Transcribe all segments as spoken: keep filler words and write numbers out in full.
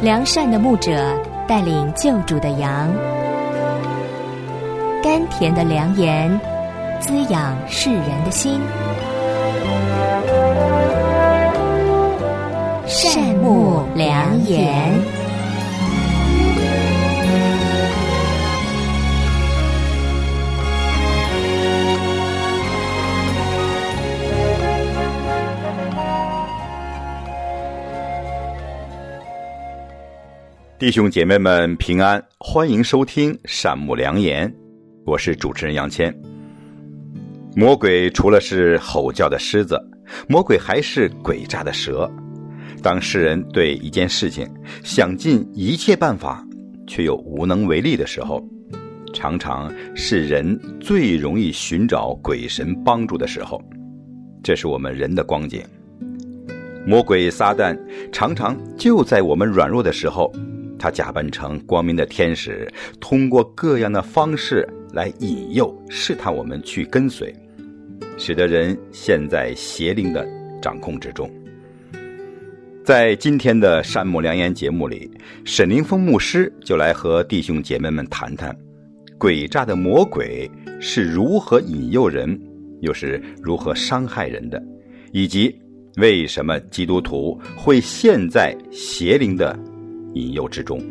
良善的牧者带领救主的羊，甘甜的良言滋养世人的心。善牧良言。 弟兄姐妹们平安，欢迎收听善牧良言，我是主持人杨谦。魔鬼除了是吼叫的狮子，魔鬼还是诡诈的蛇。当世人对一件事情想尽一切办法却又无能为力的时候，常常是人最容易寻找鬼神帮助的时候。这是我们人的光景。魔鬼撒旦常常就在我们软弱的时候，他假扮成光明的天使，通过各样的方式来引诱试探我们去跟随，使得人陷在邪灵的掌控之中。在今天的善牧良言节目里，沈凌峰牧师就来和弟兄姐妹们谈谈诡诈的魔鬼是如何引诱人，又是如何伤害人的，以及为什么基督徒会陷在邪灵的引诱之中。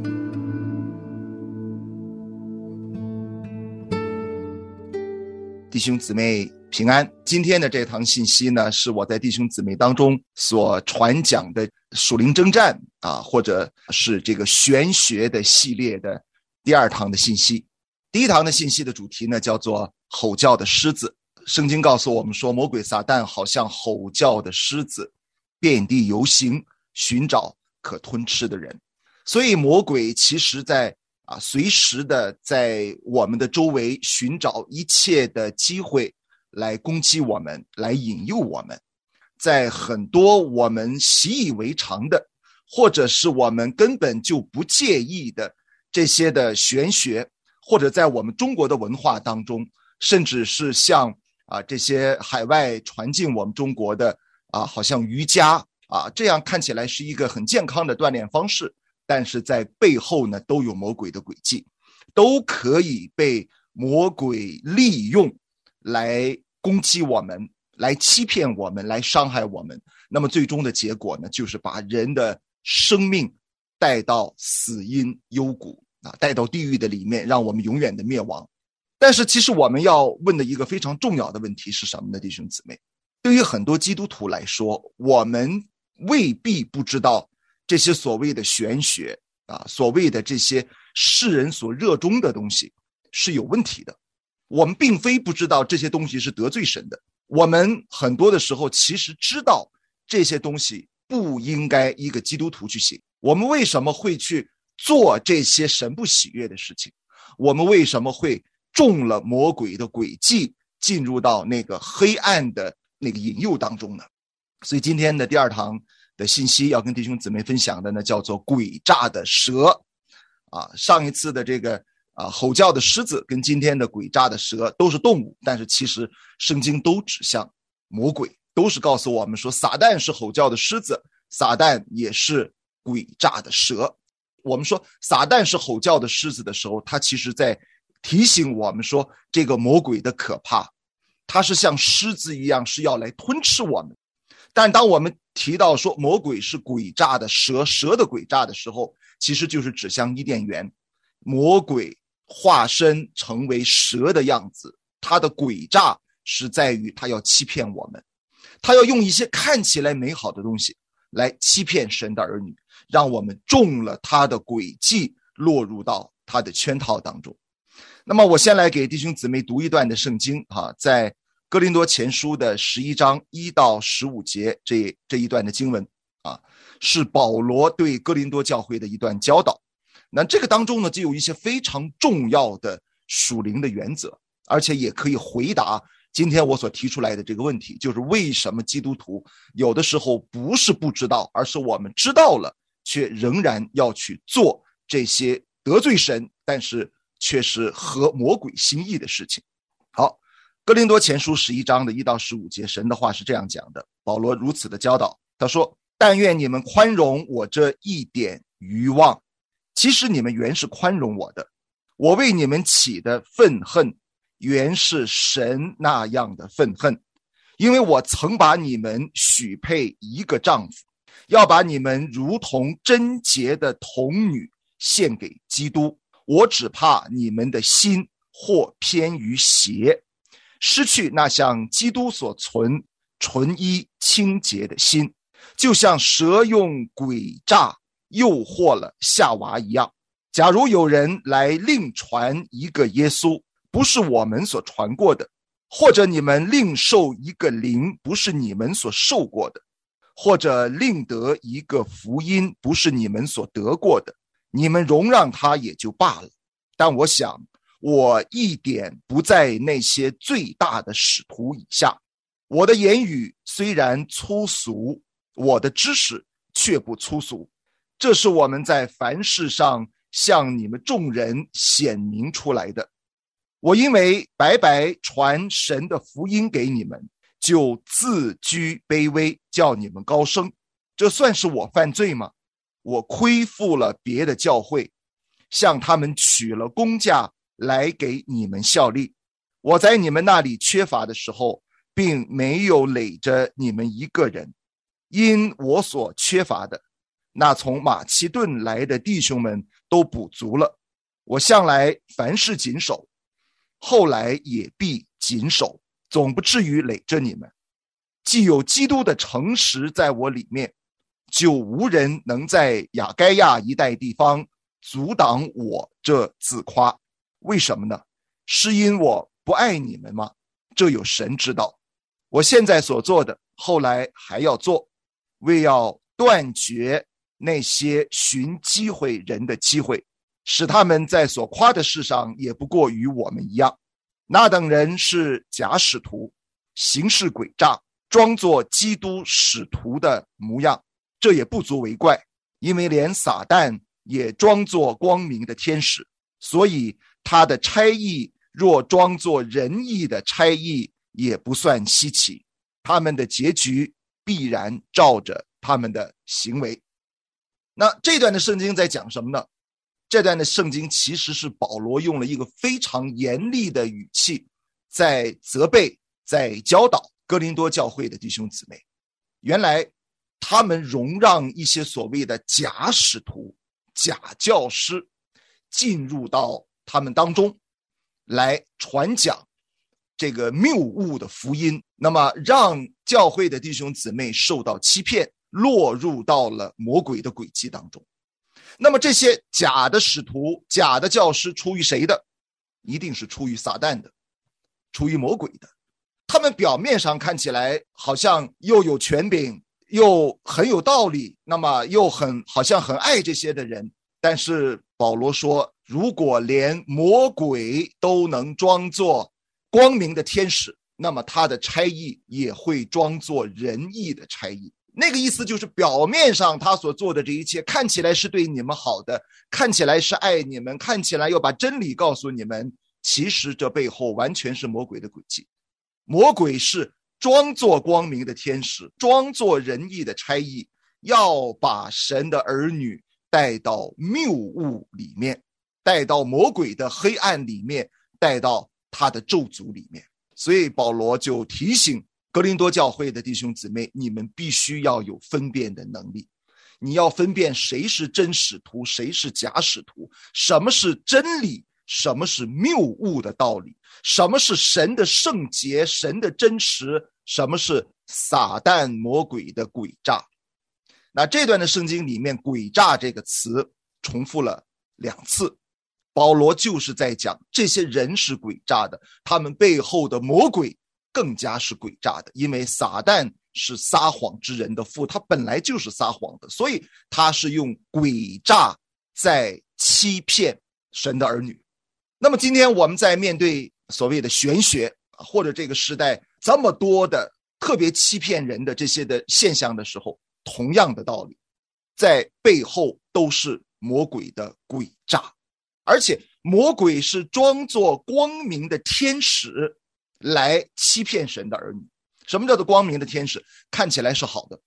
弟兄姊妹平安，今天的这堂信息呢，是我在弟兄姊妹当中所传讲的属灵征战啊，或者是这个玄学的系列的第二堂的信息。第一堂的信息的主题呢，叫做吼叫的狮子。圣经告诉我们说，魔鬼撒旦好像吼叫的狮子，遍地游行，寻找可吞吃的人。所以魔鬼其实在啊随时的在我们的周围寻找一切的机会来攻击我们，来引诱我们。在很多我们习以为常的，或者是我们根本就不介意的这些的玄学，或者在我们中国的文化当中，甚至是像啊这些海外传进我们中国的啊好像瑜伽啊，这样看起来是一个很健康的锻炼方式，但是在背后呢都有魔鬼的诡计，都可以被魔鬼利用来攻击我们，来欺骗我们，来伤害我们。那么最终的结果呢，就是把人的生命带到死荫幽谷啊，带到地狱的里面，让我们永远的灭亡。但是其实我们要问的一个非常重要的问题是什么呢？弟兄姊妹，对于很多基督徒来说，我们未必不知道这些所谓的玄学啊，所谓的这些世人所热衷的东西是有问题的。我们并非不知道这些东西是得罪神的，我们很多的时候其实知道这些东西不应该一个基督徒去行。我们为什么会去做这些神不喜悦的事情？我们为什么会中了魔鬼的诡计，进入到那个黑暗的那个引诱当中呢？所以今天的第二堂的信息要跟弟兄姊妹分享的呢，叫做诡诈的蛇啊。上一次的这个啊吼叫的狮子跟今天的诡诈的蛇都是动物，但是其实圣经都指向魔鬼，都是告诉我们说撒旦是吼叫的狮子，撒旦也是诡诈的蛇。我们说撒旦是吼叫的狮子的时候，他其实在提醒我们说这个魔鬼的可怕，他是像狮子一样是要来吞吃我们。但当我们提到说魔鬼是诡诈的蛇，蛇的诡诈的时候，其实就是指向伊甸园。魔鬼化身成为蛇的样子，他的诡诈是在于他要欺骗我们，他要用一些看起来美好的东西来欺骗神的儿女，让我们中了他的诡计，落入到他的圈套当中。那么我先来给弟兄姊妹读一段的圣经啊，在哥林多前书的十一章一到十五节这这一段的经文啊，是保罗对哥林多教会的一段教导。那这个当中呢，就有一些非常重要的属灵的原则，而且也可以回答今天我所提出来的这个问题，就是为什么基督徒有的时候不是不知道，而是我们知道了却仍然要去做这些得罪神但是却是合魔鬼心意的事情。好，哥林多前书十一章的一到十五节，神的话是这样讲的，保罗如此的教导，他说：但愿你们宽容我这一点愚妄。其实你们原是宽容我的，我为你们起的愤恨原是神那样的愤恨，因为我曾把你们许配一个丈夫，要把你们如同贞洁的童女献给基督。我只怕你们的心或偏于邪，失去那像基督所存纯一清洁的心，就像蛇用诡诈诱惑了夏娃一样。假如有人来另传一个耶稣，不是我们所传过的，或者你们另受一个灵，不是你们所受过的，或者另得一个福音，不是你们所得过的，你们容让他也就罢了。但我想我一点不在那些最大的使徒以下，我的言语虽然粗俗，我的知识却不粗俗，这是我们在凡事上向你们众人显明出来的。我因为白白传神的福音给你们，就自居卑微，叫你们高升，这算是我犯罪吗？我亏负了别的教会，向他们取了工价来给你们效力。我在你们那里缺乏的时候，并没有累着你们一个人，因我所缺乏的，那从马其顿来的弟兄们都补足了。我向来凡事谨守，后来也必谨守，总不至于累着你们。既有基督的诚实在我里面，就无人能在亚该亚一带地方阻挡我这自夸。为什么呢？是因我不爱你们吗？这有神知道。我现在所做的，后来还要做，为要断绝那些寻机会人的机会，使他们在所夸的事上也不过与我们一样。那等人是假使徒，行事诡诈，装作基督使徒的模样，这也不足为怪，因为连撒旦也装作光明的天使，所以他的差役若装作仁义的差役，也不算稀奇，他们的结局必然照着他们的行为。那这段的圣经在讲什么呢？这段的圣经其实是保罗用了一个非常严厉的语气，在责备，在教导哥林多教会的弟兄姊妹。原来他们容让一些所谓的假使徒、假教师进入到他们当中来传讲这个谬误的福音，那么让教会的弟兄姊妹受到欺骗，落入到了魔鬼的诡计当中。那么这些假的使徒、假的教师出于谁的？一定是出于撒旦的，出于魔鬼的。他们表面上看起来好像又有权柄，又很有道理，那么又很好像很爱这些的人，但是保罗说，如果连魔鬼都能装作光明的天使，那么他的差役也会装作仁义的差役。那个意思就是表面上他所做的这一切看起来是对你们好的，看起来是爱你们，看起来要把真理告诉你们，其实这背后完全是魔鬼的诡计。魔鬼是装作光明的天使，装作仁义的差役，要把神的儿女带到谬误里面，带到魔鬼的黑暗里面，带到他的咒诅里面。所以保罗就提醒哥林多教会的弟兄姊妹，你们必须要有分辨的能力，你要分辨谁是真使徒，谁是假使徒，什么是真理，什么是谬误的道理，什么是神的圣洁，神的真实，什么是撒旦魔鬼的诡诈。那这段的圣经里面诡诈这个词重复了两次，保罗就是在讲这些人是诡诈的，他们背后的魔鬼更加是诡诈的，因为撒旦是撒谎之人的父，他本来就是撒谎的，所以他是用诡诈在欺骗神的儿女。那么今天我们在面对所谓的玄学，或者这个时代这么多的特别欺骗人的这些的现象的时候，同样的道理，在背后都是魔鬼的诡诈，而且魔鬼是装作光明的天使来欺骗神的儿女。什么叫做光明的天使？看起来是好的，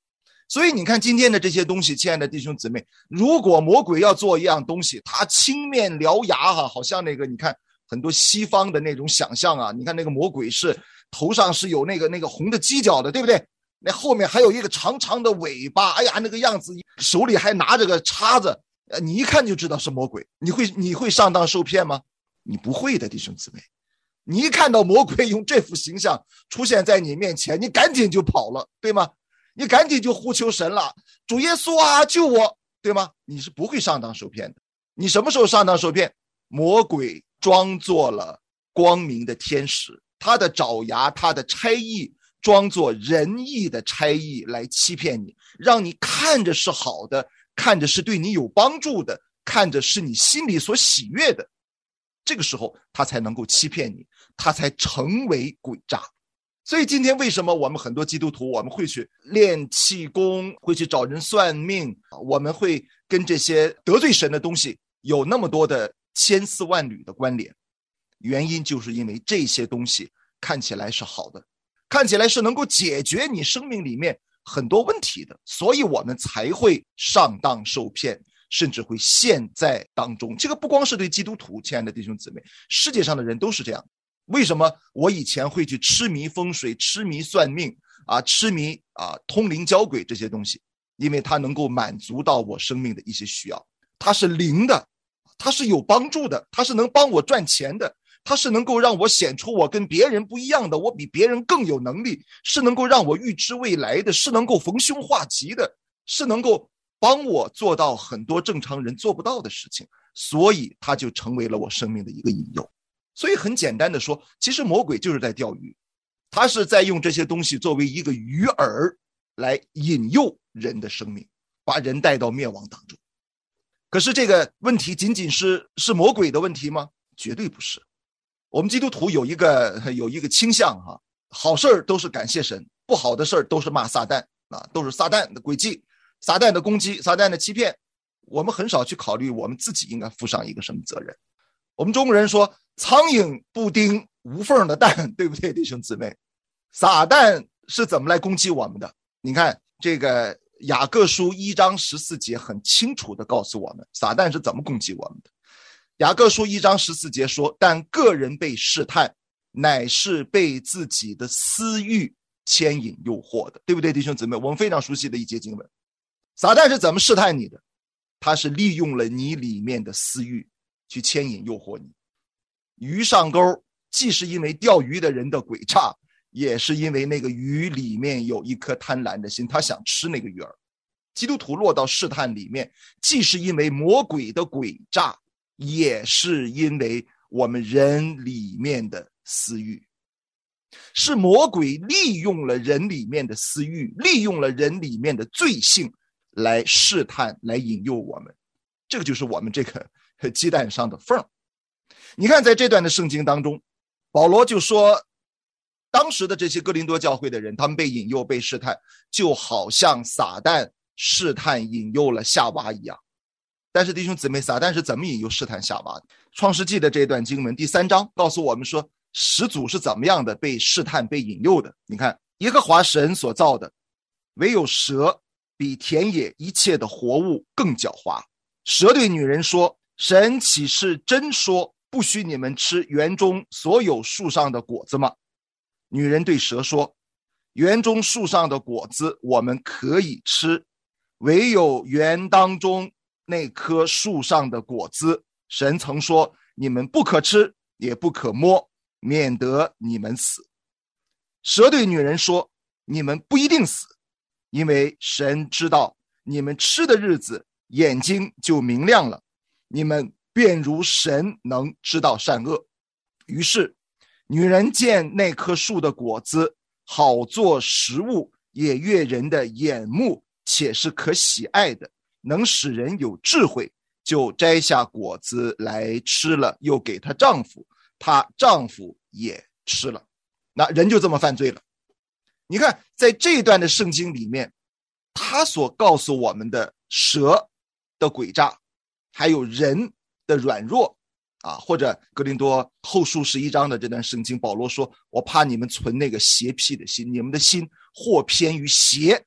所以你看今天的这些东西，亲爱的弟兄姊妹，如果魔鬼要做一样东西，他青面獠牙哈，好像那个你看很多西方的那种想象啊，你看那个魔鬼是头上是有那个那个红的犄角的，对不对？那后面还有一个长长的尾巴，哎呀，那个样子，手里还拿着个叉子，你一看就知道是魔鬼。你会你会上当受骗吗？你不会的，弟兄姊妹。你一看到魔鬼用这副形象出现在你面前，你赶紧就跑了，对吗？你赶紧就呼求神了，主耶稣啊，救我，对吗？你是不会上当受骗的。你什么时候上当受骗？魔鬼装作了光明的天使，他的爪牙，他的差役装作仁义的差役来欺骗你，让你看着是好的，看着是对你有帮助的，看着是你心里所喜悦的。这个时候他才能够欺骗你，他才成为诡诈。所以今天为什么我们很多基督徒，我们会去练气功，会去找人算命，我们会跟这些得罪神的东西有那么多的千丝万缕的关联？原因就是因为这些东西看起来是好的，看起来是能够解决你生命里面很多问题的，所以我们才会上当受骗，甚至会陷在当中。这个不光是对基督徒，亲爱的弟兄姊妹，世界上的人都是这样。为什么我以前会去痴迷风水，痴迷算命啊，痴迷啊通灵交鬼这些东西？因为它能够满足到我生命的一些需要，它是灵的，它是有帮助的，它是能帮我赚钱的，它是能够让我显出我跟别人不一样的，我比别人更有能力，是能够让我预知未来的，是能够逢凶化吉的，是能够帮我做到很多正常人做不到的事情，所以它就成为了我生命的一个引诱。所以很简单的说，其实魔鬼就是在钓鱼，他是在用这些东西作为一个鱼饵来引诱人的生命，把人带到灭亡当中。可是这个问题仅仅是是魔鬼的问题吗？绝对不是。我们基督徒有一个有一个倾向哈，好事都是感谢神，不好的事都是骂撒旦啊，都是撒旦的诡计，撒旦的攻击，撒旦的欺骗。我们很少去考虑我们自己应该负上一个什么责任。我们中国人说苍蝇不叮无缝的蛋，对不对，弟兄姊妹？撒旦是怎么来攻击我们的？你看这个雅各书一章十四节很清楚地告诉我们撒旦是怎么攻击我们的。雅各书一章十四节说，但个人被试探，乃是被自己的私欲牵引诱惑的，对不对，弟兄姊妹？我们非常熟悉的一节经文。撒旦是怎么试探你的？他是利用了你里面的私欲去牵引诱惑你。鱼上钩，既是因为钓鱼的人的诡诈，也是因为那个鱼里面有一颗贪婪的心，他想吃那个鱼儿。基督徒落到试探里面，既是因为魔鬼的诡诈，也是因为我们人里面的私欲。是魔鬼利用了人里面的私欲，利用了人里面的罪性来试探，来引诱我们。这个就是我们这个鸡蛋上的缝。你看在这段的圣经当中，保罗就说当时的这些哥林多教会的人，他们被引诱被试探，就好像撒旦试探引诱了夏娃一样。但是弟兄姊妹，撒旦是怎么引诱试探夏娃的？创世纪的这段经文第三章告诉我们说，始祖是怎么样的被试探被引诱的。你看，耶和华神所造的，唯有蛇比田野一切的活物更狡猾。蛇对女人说，神岂是真说不许你们吃园中所有树上的果子吗？女人对蛇说，园中树上的果子我们可以吃，唯有园当中那棵树上的果子，神曾说你们不可吃也不可摸，免得你们死。蛇对女人说，你们不一定死，因为神知道你们吃的日子眼睛就明亮了，你们便如神能知道善恶。于是女人见那棵树的果子好做食物，也悦人的眼目，且是可喜爱的，能使人有智慧，就摘下果子来吃了，又给她丈夫，她丈夫也吃了。那人就这么犯罪了。你看在这段的圣经里面，他所告诉我们的蛇的诡诈，还有人的软弱啊，或者哥林多后书十一章的这段圣经，保罗说，我怕你们存那个邪僻的心，你们的心或偏于邪，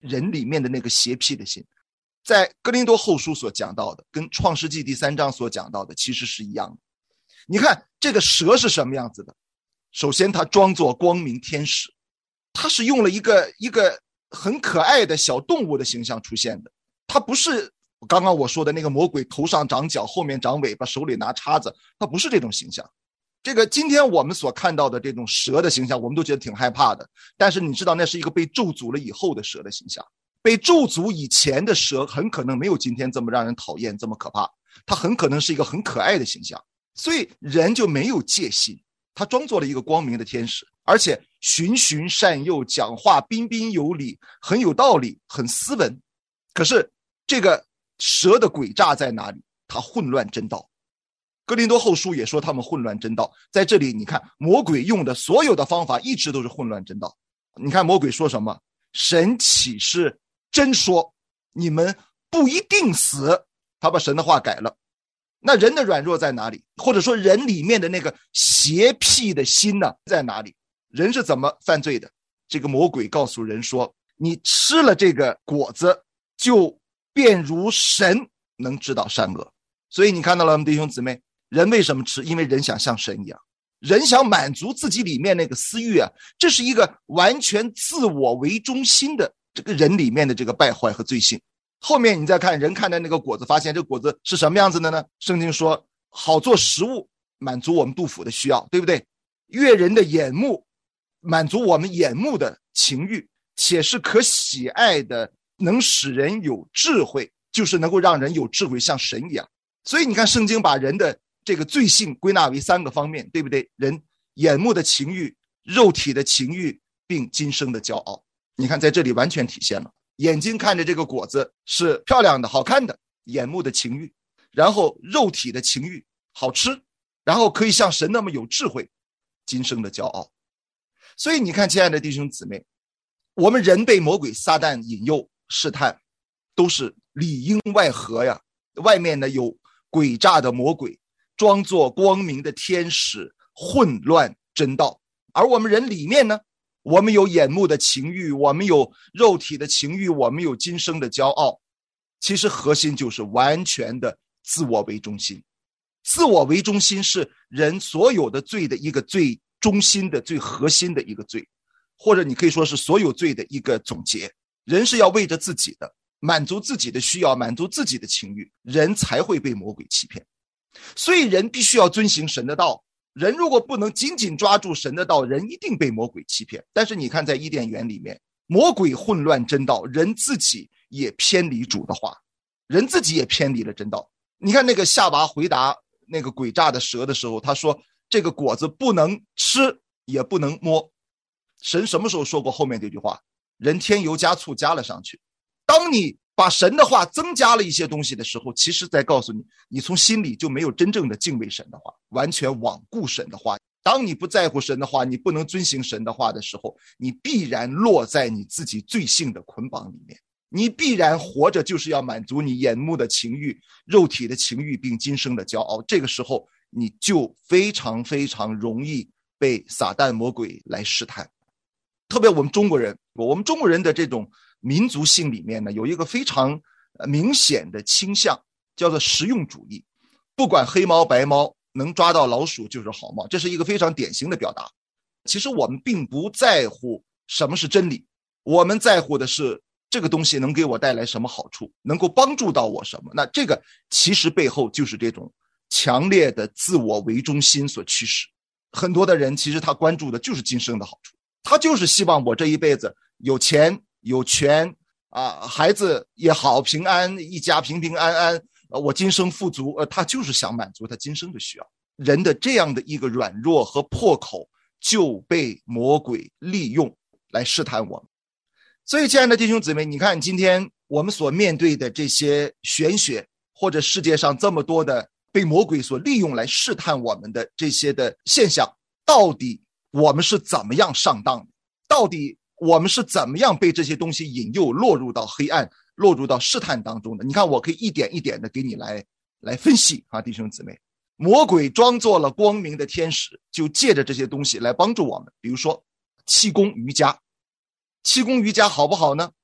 人里面的那个邪僻的心。在哥林多后书所讲到的，跟创世纪第三章所讲到的其实是一样的。你看这个蛇是什么样子的？首先它装作光明天使，它是用了一个一个很可爱的小动物的形象出现的，它不是刚刚我说的那个魔鬼头上长角后面长尾巴手里拿叉子，它不是这种形象。这个今天我们所看到的这种蛇的形象我们都觉得挺害怕的，但是你知道那是一个被咒诅了以后的蛇的形象。被咒诅以前的蛇很可能没有今天这么让人讨厌这么可怕，它很可能是一个很可爱的形象。所以人就没有戒心，他装作了一个光明的天使，而且循循善诱，讲话彬彬有礼，很有道理，很斯文。可是这个蛇的诡诈在哪里？他混乱真道。哥林多后书也说他们混乱真道，在这里你看魔鬼用的所有的方法一直都是混乱真道。你看魔鬼说什么？神岂是真说你们不一定死？他把神的话改了。那人的软弱在哪里？或者说人里面的那个邪僻的心呢在哪里？人是怎么犯罪的？这个魔鬼告诉人说，你吃了这个果子就便如神，能知道善恶。所以你看到了我们弟兄姊妹，人为什么吃？因为人想像神一样，人想满足自己里面那个私欲啊，这是一个完全自我为中心的这个人里面的这个败坏和罪性。后面你再看人看的那个果子，发现这个果子是什么样子的呢？圣经说好做食物，满足我们肚腹的需要，对不对？悦人的眼目，满足我们眼目的情欲，且是可喜爱的，能使人有智慧，就是能够让人有智慧像神一样。所以你看圣经把人的这个罪性归纳为三个方面，对不对？人眼目的情欲，肉体的情欲，并今生的骄傲。你看在这里完全体现了，眼睛看着这个果子是漂亮的好看的，眼目的情欲，然后肉体的情欲好吃，然后可以像神那么有智慧，今生的骄傲。所以你看亲爱的弟兄姊妹，我们人被魔鬼撒旦引诱试探都是里应外合呀。外面呢有诡诈的魔鬼装作光明的天使，混乱真道。而我们人里面呢，我们有眼目的情欲，我们有肉体的情欲，我们有今生的骄傲。其实核心就是完全的自我为中心。自我为中心是人所有的罪的一个最中心的最核心的一个罪，或者你可以说是所有罪的一个总结。人是要为着自己的，满足自己的需要，满足自己的情欲，人才会被魔鬼欺骗。所以人必须要遵行神的道，人如果不能紧紧抓住神的道，人一定被魔鬼欺骗。但是你看在伊甸园里面，魔鬼混乱真道，人自己也偏离主的话，人自己也偏离了真道。你看那个夏娃回答那个诡诈的蛇的时候，他说这个果子不能吃也不能摸。神什么时候说过后面这句话？人添油加醋加了上去。当你把神的话增加了一些东西的时候，其实在告诉你，你从心里就没有真正的敬畏神的话，完全罔顾神的话。当你不在乎神的话，你不能遵行神的话的时候，你必然落在你自己罪性的捆绑里面，你必然活着就是要满足你眼目的情欲，肉体的情欲，并今生的骄傲。这个时候你就非常非常容易被撒旦魔鬼来试探。特别我们中国人，我们中国人的这种民族性里面呢，有一个非常明显的倾向，叫做实用主义。不管黑猫白猫，能抓到老鼠就是好猫，这是一个非常典型的表达。其实我们并不在乎什么是真理，我们在乎的是这个东西能给我带来什么好处，能够帮助到我什么。那这个其实背后就是这种强烈的自我为中心所驱使。很多的人其实他关注的就是今生的好处，他就是希望我这一辈子有钱有权啊，孩子也好，平安，一家平平安安，呃，我今生富足，呃，他就是想满足他今生的需要。人的这样的一个软弱和破口就被魔鬼利用来试探我们。所以亲爱的弟兄姊妹，你看今天我们所面对的这些玄学，或者世界上这么多的被魔鬼所利用来试探我们的这些的现象，到底我们是怎么样上当的？到底我们是怎么样被这些东西引诱，落入到黑暗，落入到试探当中的？你看我可以一点一点的给你来来分析啊，弟兄姊妹。魔鬼装作了光明的天使，就借着这些东西来帮助我们。比如说气功瑜伽，气功瑜伽好不好呢？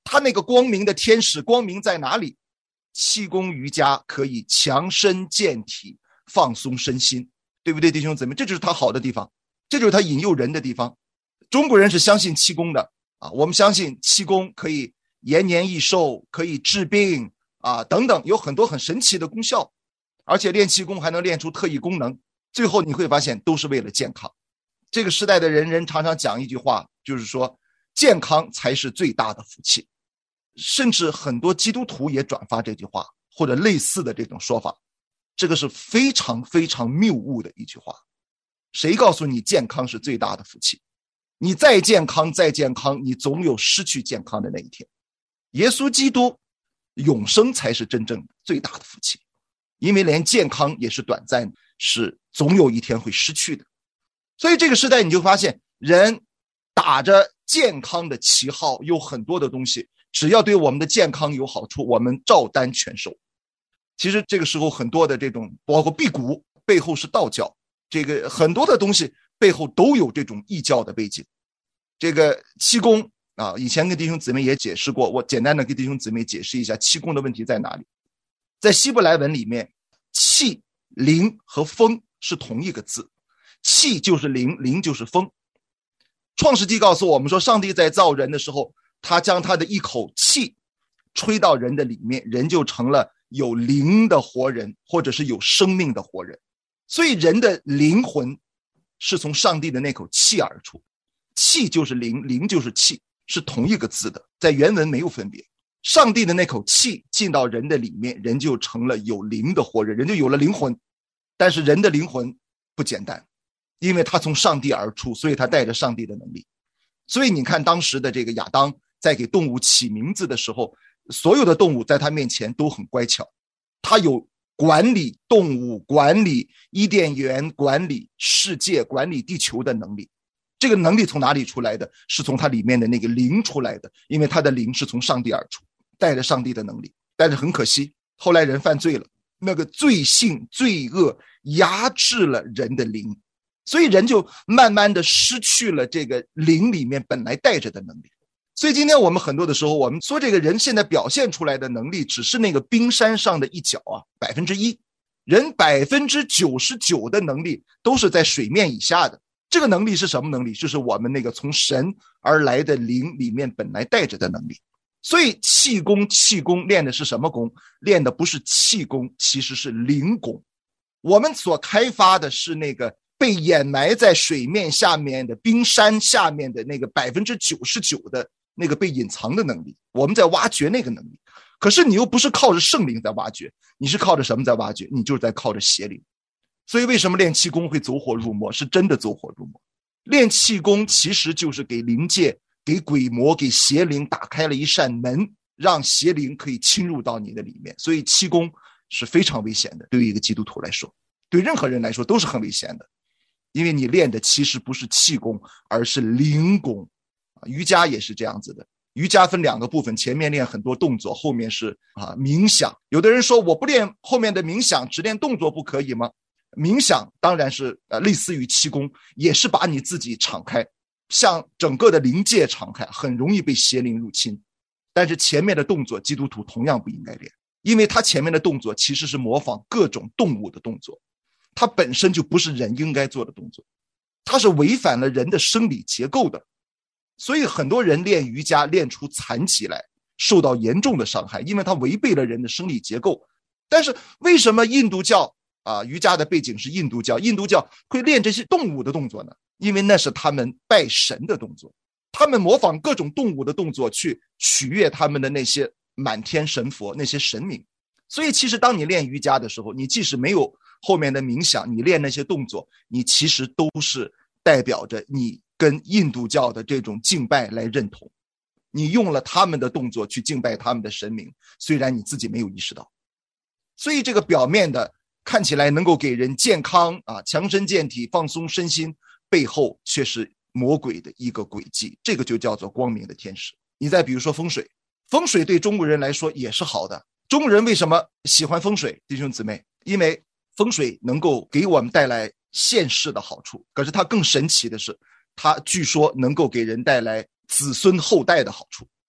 他那个光明的天使，光明在哪里？气功瑜伽可以强身健体，放松身心，对不对，弟兄姊妹？这就是他好的地方，这就是他引诱人的地方。中国人是相信气功的啊，我们相信气功可以延年益寿，可以治病啊，等等，有很多很神奇的功效，而且练气功还能练出特异功能，最后你会发现都是为了健康。这个时代的人人常常讲一句话，就是说健康才是最大的福气，甚至很多基督徒也转发这句话或者类似的这种说法，这个是非常非常谬误的一句话。谁告诉你健康是最大的福气？你再健康再健康，你总有失去健康的那一天。耶稣基督永生才是真正最大的福气，因为连健康也是短暂的，是总有一天会失去的。所以这个时代你就发现，人打着健康的旗号，有很多的东西，只要对我们的健康有好处，我们照单全收。其实这个时候很多的这种，包括辟谷背后是道教，这个很多的东西背后都有这种异教的背景。这个气功啊，以前跟弟兄姊妹也解释过，我简单的给弟兄姊妹解释一下气功的问题在哪里。在希伯来文里面，气、灵和风是同一个字，气就是灵，灵就是风。创世纪告诉我们说，上帝在造人的时候，他将他的一口气吹到人的里面，人就成了有灵的活人，或者是有生命的活人。所以人的灵魂是从上帝的那口气而出，气就是灵，灵就是气，是同一个字的，在原文没有分别。上帝的那口气进到人的里面，人就成了有灵的活人，人就有了灵魂。但是人的灵魂不简单，因为他从上帝而出，所以他带着上帝的能力。所以你看当时的这个亚当在给动物起名字的时候，所有的动物在他面前都很乖巧，他有管理动物、管理伊甸园、管理世界、管理地球的能力。这个能力从哪里出来的？是从他里面的那个灵出来的，因为他的灵是从上帝而出，带着上帝的能力。但是很可惜，后来人犯罪了，那个罪性、罪恶压制了人的灵，所以人就慢慢的失去了这个灵里面本来带着的能力。所以今天我们很多的时候，我们说这个人现在表现出来的能力只是那个冰山上的一角啊，百分之一。人百分之九十九的能力都是在水面以下的。这个能力是什么能力？就是我们那个从神而来的灵里面本来带着的能力。所以气功，气功练的是什么功？练的不是气功，其实是灵功。我们所开发的是那个被掩埋在水面下面的冰山下面的那个百分之九十九的那个被隐藏的能力，我们在挖掘那个能力。可是你又不是靠着圣灵在挖掘，你是靠着什么在挖掘？你就是在靠着邪灵。所以为什么练气功会走火入魔？是真的走火入魔。练气功其实就是给灵界、给鬼魔、给邪灵打开了一扇门，让邪灵可以侵入到你的里面。所以气功是非常危险的，对于一个基督徒来说，对任何人来说都是很危险的。因为你练的其实不是气功，而是灵功。瑜伽也是这样子的，瑜伽分两个部分，前面练很多动作，后面是啊冥想。有的人说我不练后面的冥想，只练动作不可以吗？冥想当然是呃类似于气功，也是把你自己敞开，向整个的灵界敞开，很容易被邪灵入侵。但是前面的动作基督徒同样不应该练，因为他前面的动作其实是模仿各种动物的动作，它本身就不是人应该做的动作，它是违反了人的生理结构的。所以很多人练瑜伽练出残疾来，受到严重的伤害，因为它违背了人的生理结构。但是为什么印度教啊，瑜伽的背景是印度教，印度教会练这些动物的动作呢？因为那是他们拜神的动作，他们模仿各种动物的动作去取悦他们的那些满天神佛，那些神明。所以其实当你练瑜伽的时候，你即使没有后面的冥想，你练那些动作，你其实都是代表着你跟印度教的这种敬拜来认同，你用了他们的动作去敬拜他们的神明，虽然你自己没有意识到。所以这个表面的看起来能够给人健康啊，强身健体、放松身心，背后却是魔鬼的一个诡计，这个就叫做光明的天使。你再比如说风水，风水对中国人来说也是好的。中国人为什么喜欢风水？弟兄姊妹，因为风水能够给我们带来现世的好处，可是它更神奇的是，它据说能够给人带来子孙后代的好处。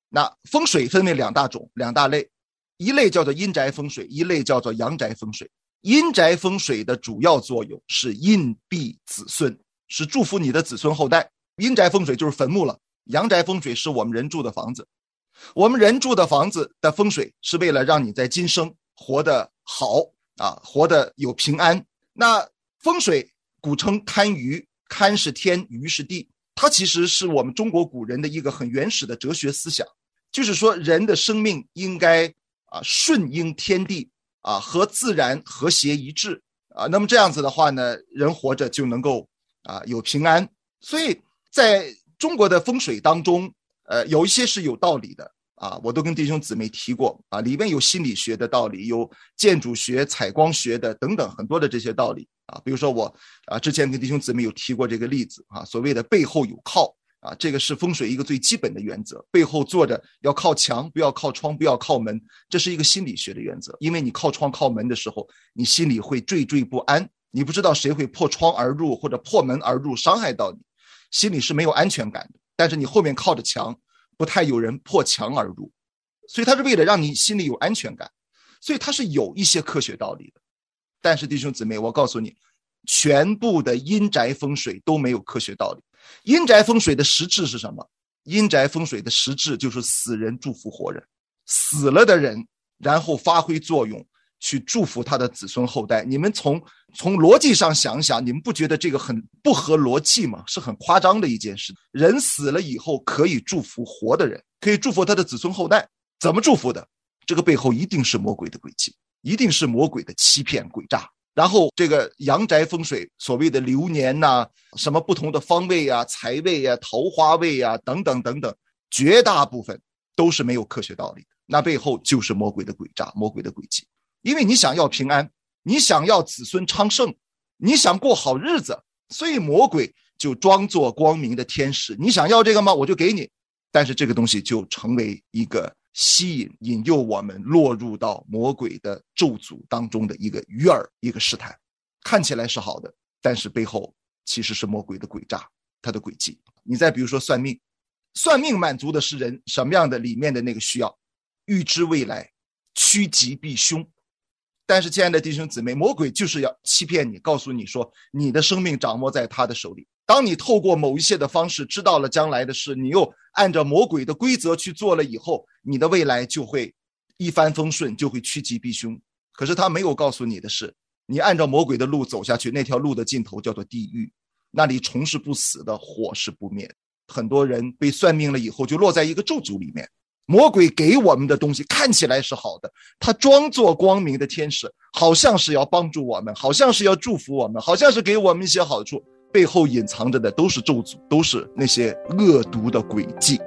那风水分为两大种两大类，一类叫做阴宅风水，一类叫做阳宅风水。阴宅风水的主要作用是荫庇子孙，是祝福你的子孙后代。阴宅风水就是坟墓了，阳宅风水是我们人住的房子。我们人住的房子的风水是为了让你在今生活得好啊，活得有平安。那风水古称堪舆，堪是天，舆是地，它其实是我们中国古人的一个很原始的哲学思想，就是说人的生命应该啊顺应天地啊，和自然和谐一致啊，那么这样子的话呢，人活着就能够啊有平安。所以在中国的风水当中，呃，有一些是有道理的啊，我都跟弟兄姊妹提过啊，里面有心理学的道理，有建筑学、采光学的等等很多的这些道理啊。比如说我啊之前跟弟兄姊妹有提过这个例子啊，所谓的背后有靠啊，这个是风水一个最基本的原则，背后坐着要靠墙，不要靠窗，不要靠门，这是一个心理学的原则。因为你靠窗靠门的时候，你心里会惴惴不安，你不知道谁会破窗而入或者破门而入伤害到你，心里是没有安全感的。但是你后面靠着墙，不太有人破墙而入，所以它是为了让你心里有安全感，所以它是有一些科学道理的。但是弟兄姊妹，我告诉你，全部的阴宅风水都没有科学道理。阴宅风水的实质是什么？阴宅风水的实质就是死人祝福活人，死了的人然后发挥作用去祝福他的子孙后代。你们从从逻辑上想想，你们不觉得这个很不合逻辑吗？是很夸张的一件事。人死了以后可以祝福活的人，可以祝福他的子孙后代，怎么祝福的？这个背后一定是魔鬼的诡计，一定是魔鬼的欺骗诡诈。然后这个阳宅风水所谓的流年呐、啊，什么不同的方位啊、财位啊、桃花位啊等等等等，绝大部分都是没有科学道理的，那背后就是魔鬼的诡诈、魔鬼的诡计。因为你想要平安，你想要子孙昌盛，你想过好日子，所以魔鬼就装作光明的天使，你想要这个吗？我就给你。但是这个东西就成为一个吸引引诱我们落入到魔鬼的咒诅当中的一个鱼饵，一个试探。看起来是好的，但是背后其实是魔鬼的诡诈，他的诡计。你再比如说算命，算命满足的是人什么样的里面的那个需要？预知未来，趋吉避凶。但是亲爱的弟兄姊妹，魔鬼就是要欺骗你，告诉你说你的生命掌握在他的手里。当你透过某一些的方式知道了将来的事，你又按照魔鬼的规则去做了以后，你的未来就会一帆风顺，就会趋吉避凶。可是他没有告诉你的是，你按照魔鬼的路走下去，那条路的尽头叫做地狱，那里虫是不死的，火是不灭的。很多人被算命了以后就落在一个咒诅里面。魔鬼给我们的东西看起来是好的，他装作光明的天使，好像是要帮助我们，好像是要祝福我们，好像是给我们一些好处，背后隐藏着的都是咒诅，都是那些恶毒的诡计。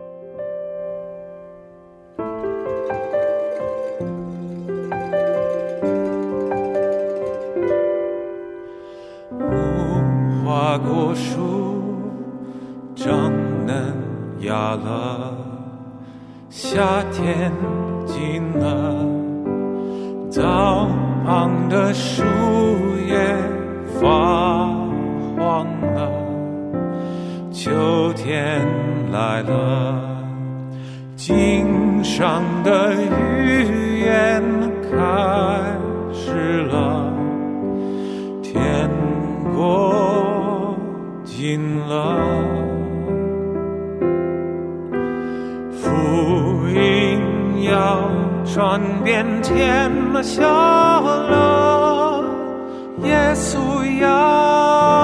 无花果树长嫩芽了，夏天近了，道旁的树叶发黄了，秋天来了，经上的预言开始了，天国近了，福音要传遍天了，笑了，耶稣要